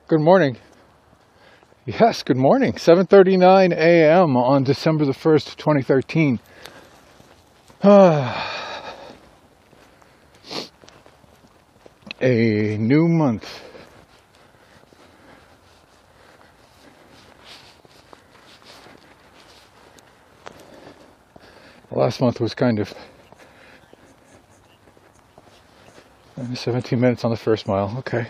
Good morning. Yes, good morning. 7:39 a.m. on December the 1st, 2013. A new month. Last month was kind of 17 minutes on the first mile. Okay.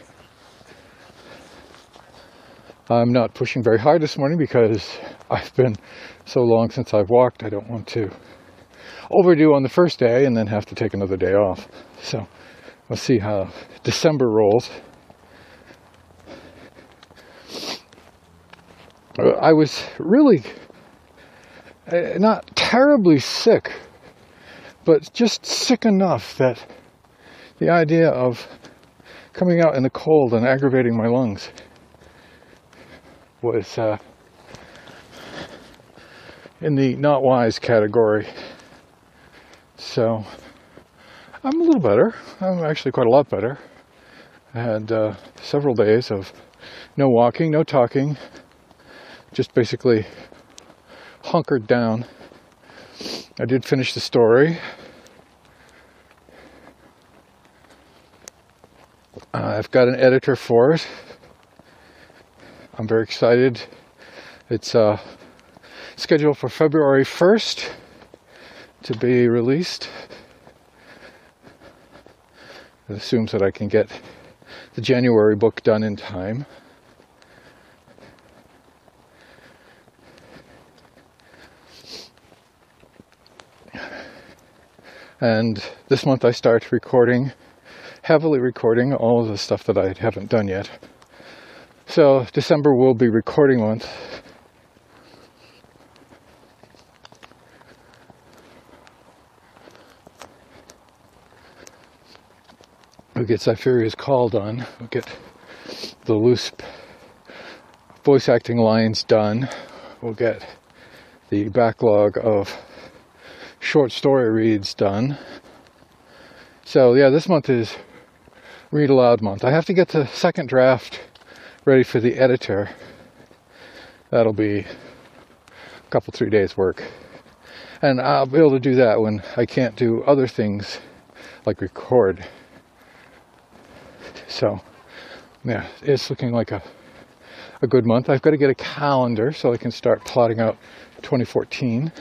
I'm not pushing very hard this morning because I've been so long since I've walked. I don't want to overdo on the first day and then have to take another day off. So we'll see how December rolls. I was really not terribly sick, but just sick enough that the idea of coming out in the cold and aggravating my lungs was in the not wise category. So I'm a little better. I'm actually quite a lot better. I had several days of no walking, no talking, just basically hunkered down. I did finish the story. I've got an editor for it. I'm very excited. It's scheduled for February 1st to be released. It assumes that I can get the January book done in time. And this month I start heavily recording all of the stuff that I haven't done yet. So December will be recording month. We'll get Cypheria's Call done. We'll get the loose voice acting lines done. We'll get the backlog of short story reads done. So yeah, this month is read aloud month. I have to get the second draft ready for the editor. That'll be a couple, 3 days work. And I'll be able to do that when I can't do other things like record. So yeah, it's looking like a good month. I've got to get a calendar so I can start plotting out 2014.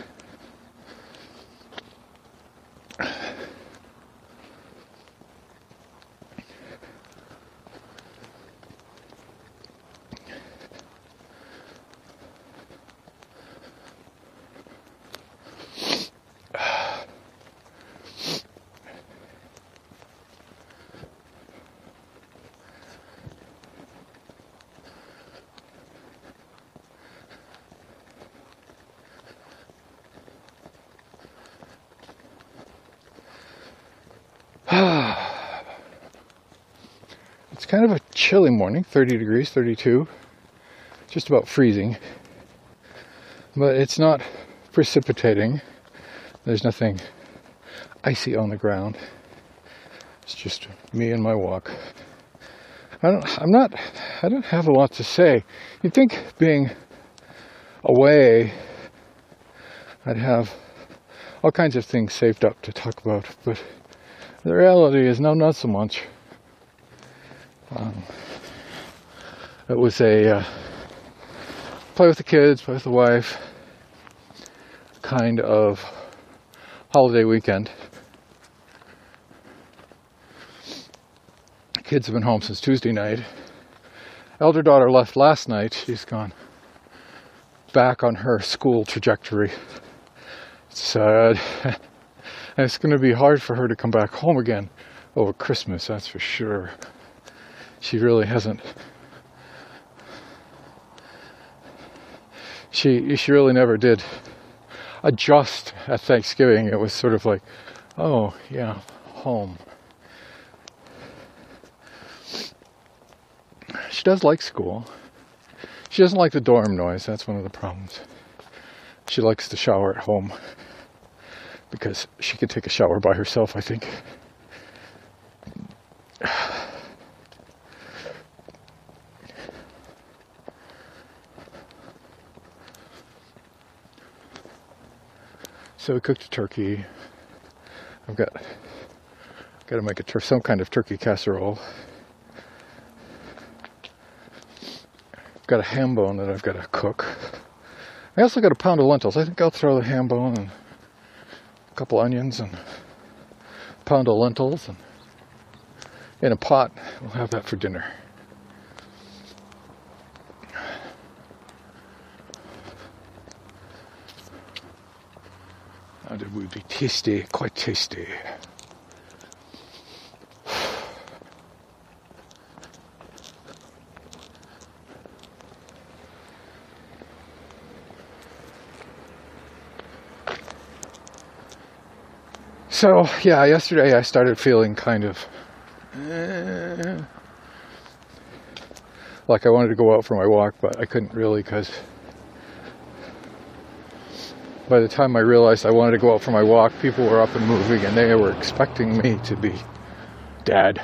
It's kind of a chilly morning, 30 degrees, 32, just about freezing, but it's not precipitating. There's nothing icy on the ground. It's just me and my walk. I don't have a lot to say. You'd think being away, I'd have all kinds of things saved up to talk about, but the reality is no, not so much. It was a play with the kids, play with the wife kind of holiday weekend. Kids have been home since Tuesday night. Elder daughter left last night. She's gone back on her school trajectory. It's sad. And it's going to be hard for her to come back home again over Christmas, that's for sure. She really hasn't. She really never did adjust at Thanksgiving. It was sort of like, oh yeah, home. She does like school. She doesn't like the dorm noise. That's one of the problems. She likes to shower at home because she could take a shower by herself, I think. So we cooked a turkey. I've got to make some kind of turkey casserole. I've got a ham bone that I've got to cook. I also got a pound of lentils. I think I'll throw the ham bone and a couple onions and a pound of lentils and in a pot. We'll have that for dinner. And it would be tasty, quite tasty. So, yeah, yesterday I started feeling kind of like I wanted to go out for my walk, but I couldn't really because by the time I realized I wanted to go out for my walk, people were up and moving and they were expecting me to be dad.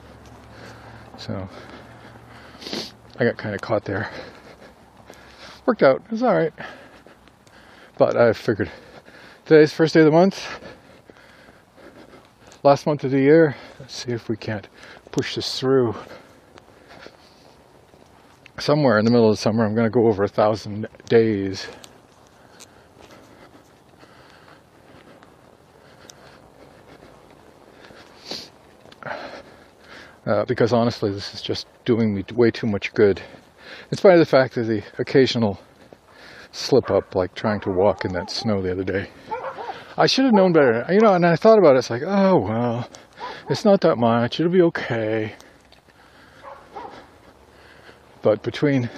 So I got kind of caught there. Worked out, it was alright. But I figured today's the first day of the month. Last month of the year. Let's see if we can't push this through. Somewhere in the middle of the summer, I'm going to go over 1,000 days. Because honestly, this is just doing me way too much good. In spite of the fact that the occasional slip up, like trying to walk in that snow the other day. I should have known better, and I thought about it, it's like, oh, well, it's not that much, it'll be okay. But between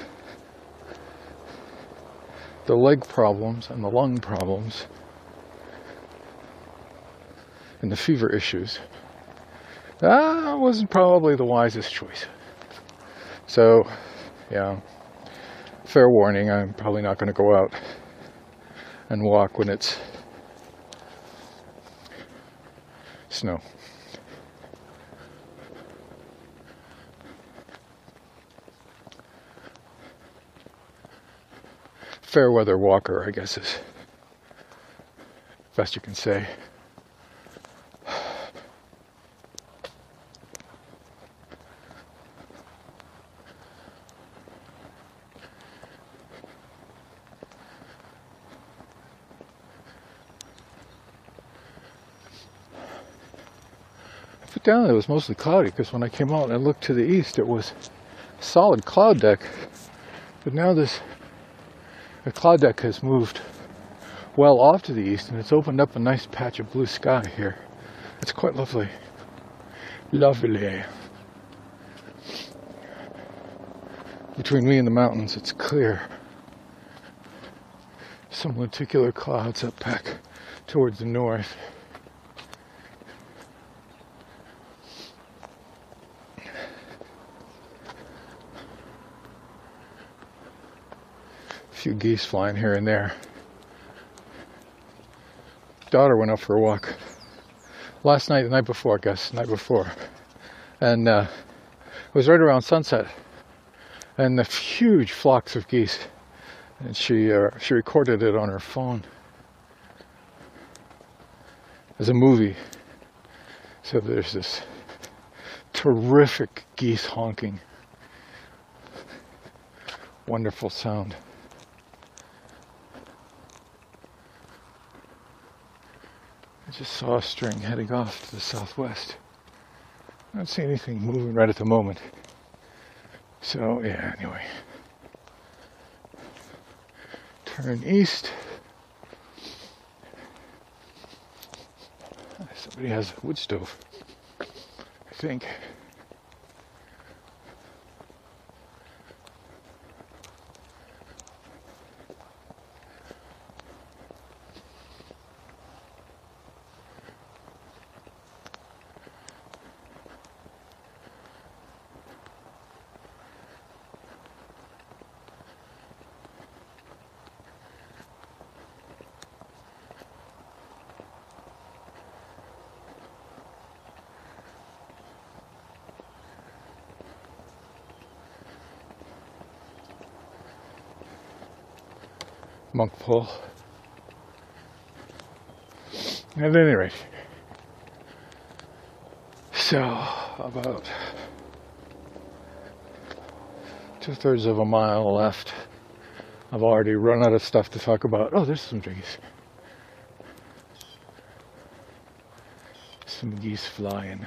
the leg problems and the lung problems and the fever issues, that wasn't probably the wisest choice. So, yeah, fair warning, I'm probably not going to go out and walk when it's snow. Fair weather walker, I guess, is best you can say. Put down it was mostly cloudy because when I came out and looked to the east it was a solid cloud deck, but now the cloud deck has moved well off to the east and it's opened up a nice patch of blue sky here. It's quite lovely. Lovely. Between me and the mountains it's clear. Some lenticular clouds up back towards the north. A few geese flying here and there. Daughter went out for a walk last night, the night before, and it was right around sunset, and the huge flocks of geese, and she recorded it on her phone as a movie. So there's this terrific geese honking, wonderful sound. I just saw a string heading off to the southwest. I don't see anything moving right at the moment. So, yeah, anyway. Turn east. Somebody has a wood stove, I think. Monk pull. At any rate, so about 2/3 of a mile left. I've already run out of stuff to talk about. Oh, there's some geese. Some geese flying.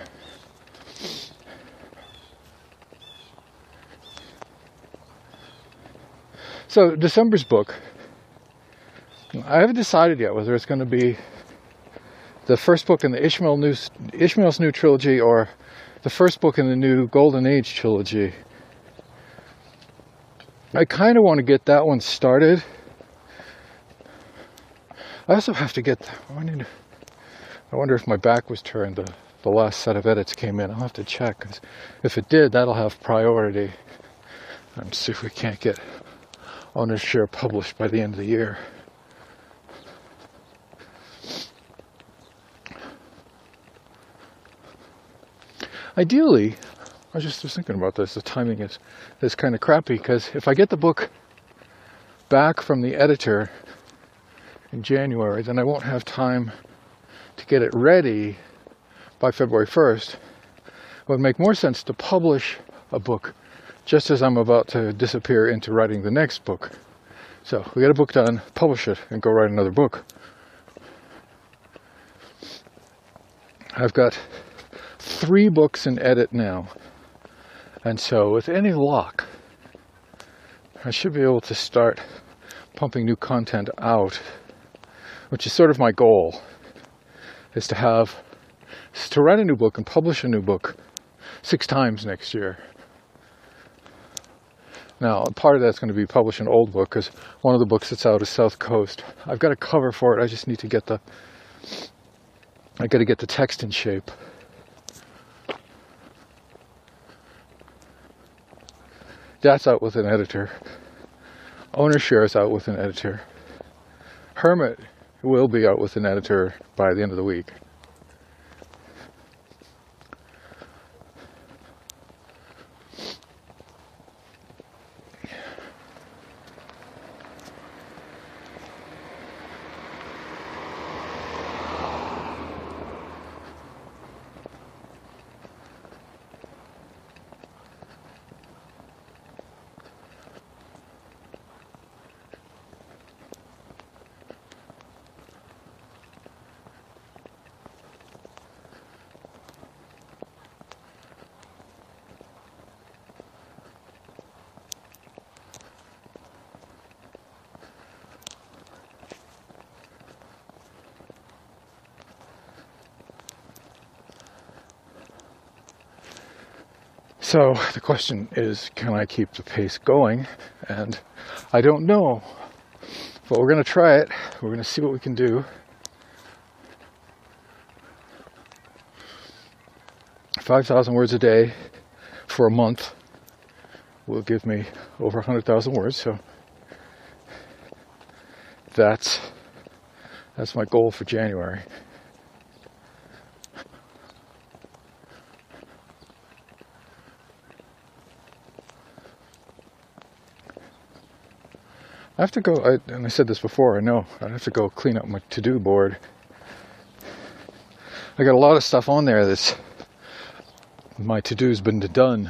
So December's book, I haven't decided yet whether it's going to be the first book in the Ishmael's new trilogy or the first book in the new Golden Age trilogy. I kind of want to get that one started. I also have to get, I wonder if my back was turned, the last set of edits came in. I'll have to check, 'cause if it did, that'll have priority. And see if we can't get Owner's Share published by the end of the year. Ideally, I was thinking about this, the timing is kind of crappy, because if I get the book back from the editor in January, then I won't have time to get it ready by February 1st. It would make more sense to publish a book just as I'm about to disappear into writing the next book. So we get a book done, publish it, and go write another book. I've got 3 books in edit now, and so with any luck, I should be able to start pumping new content out, which is sort of my goal, is to write a new book and publish a new book 6 times next year. Now, part of that's going to be publish an old book, because one of the books that's out is South Coast. I've got a cover for it. I just need to get the text in shape. That's out with an editor. Owner's Share is out with an editor. Hermit will be out with an editor by the end of the week. So the question is, can I keep the pace going? And I don't know, but we're going to try it. We're going to see what we can do. 5,000 words a day for a month will give me over 100,000 words. So that's my goal for January. I have to go, and I said this before, I know, I have to go clean up my to-do board. I got a lot of stuff on there that's, my to-do's been done.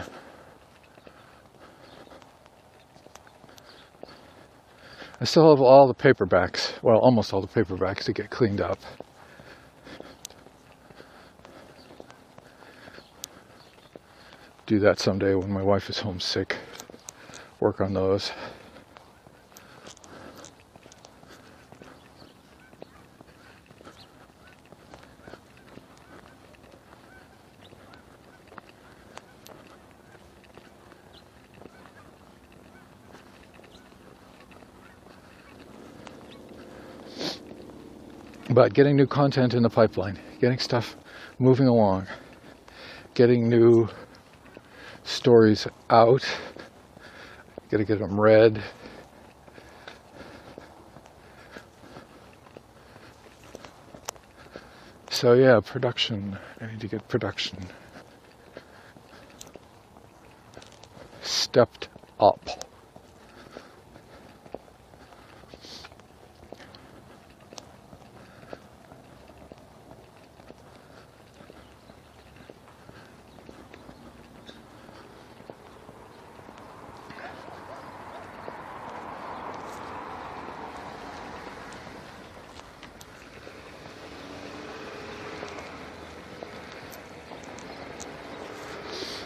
I still have all the paperbacks, well, almost all the paperbacks to get cleaned up. Do that someday when my wife is homesick. Work on those. But getting new content in the pipeline, getting stuff moving along, getting new stories out, gotta get them read. So yeah, production, I need to get production stepped up.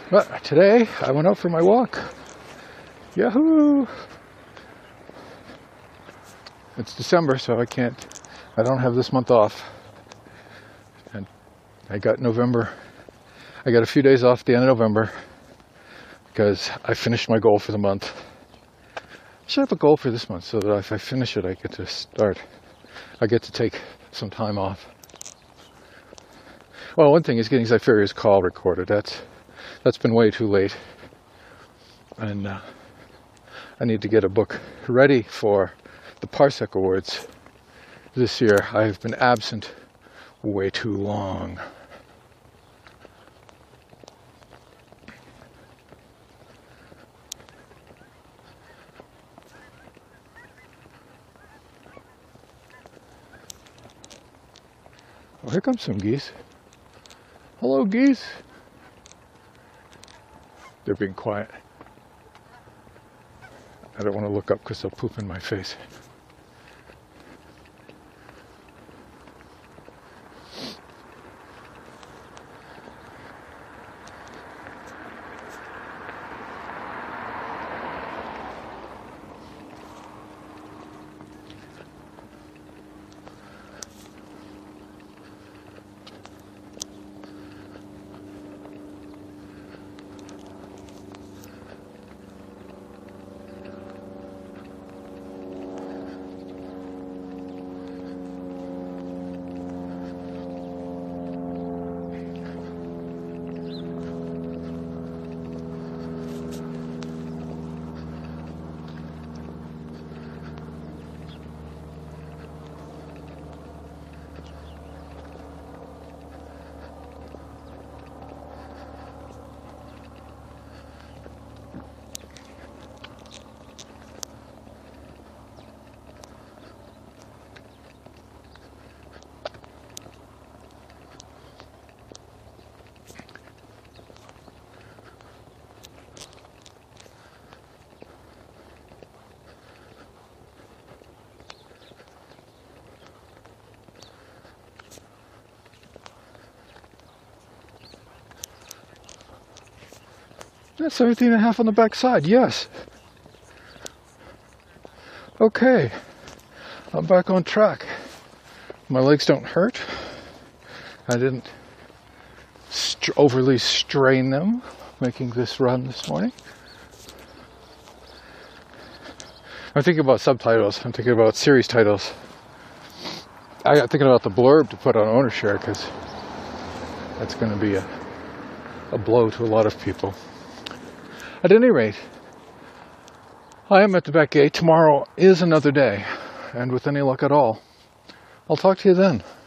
But today I went out for my walk. Yahoo! It's December, so I don't have this month off. And I got a few days off at the end of November because I finished my goal for the month. I should have a goal for this month so that if I finish it, I get to take some time off. Well, one thing is getting Zypheria's call recorded. That's been way too late. And I need to get a book ready for the Parsec Awards this year. I've been absent way too long. Oh, here comes some geese. Hello, geese. They're being quiet. I don't want to look up because they'll poop in my face. That's 17.5 on the back side, yes. Okay, I'm back on track. My legs don't hurt. I didn't overly strain them making this run this morning. I'm thinking about subtitles. I'm thinking about series titles. I'm thinking about the blurb to put on Ownershare because that's going to be a blow to a lot of people. At any rate, I am at the back gate. Tomorrow is another day, and with any luck at all, I'll talk to you then.